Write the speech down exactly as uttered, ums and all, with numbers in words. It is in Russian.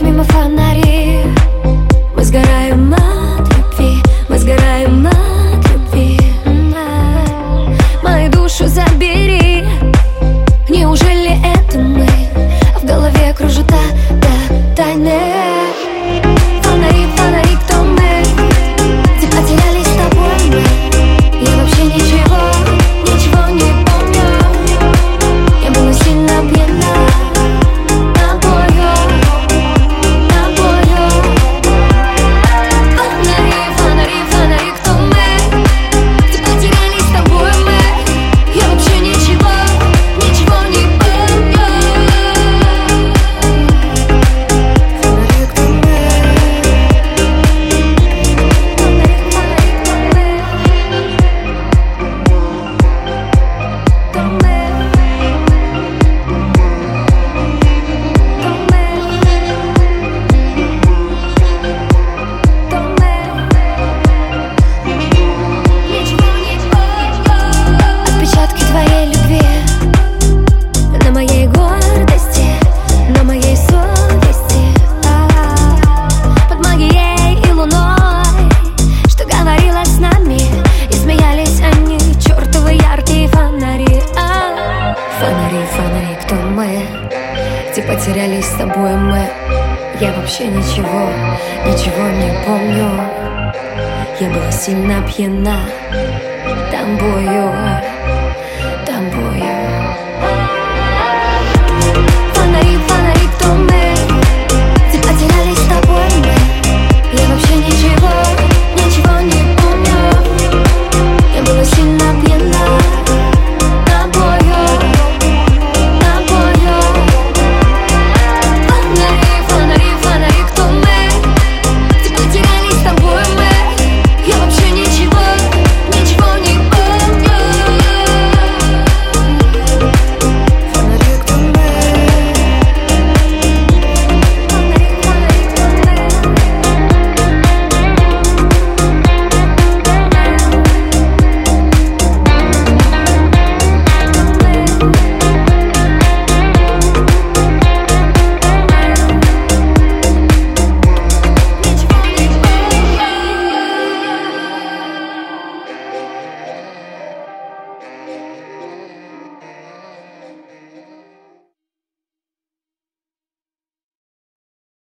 мимо фонари. Мы сгораем от любви, мы сгораем от любви. Мою душу забери. Неужели это мы? В голове кружит та тайны. Фонари, фонари, кто мы? Где потерялись с тобой мы? Я вообще ничего, ничего не помню. Я была сильно пьяна тобою, тобою. Фонари, фонари, фонари, кто мы? Где потерялись с тобой мы? Я вообще ничего, ничего не помню. Фонари, кто мы? Отпечатки твоей любви на моей гордости, на моей совести. Под магией и луной, что говорила с нами, и смеялись они, чертовы яркие фонари. А, фонари, фонари, кто мы? Где потерялись с тобой мы? Я вообще ничего, ничего не помню. Я была сильно пьяна тобою.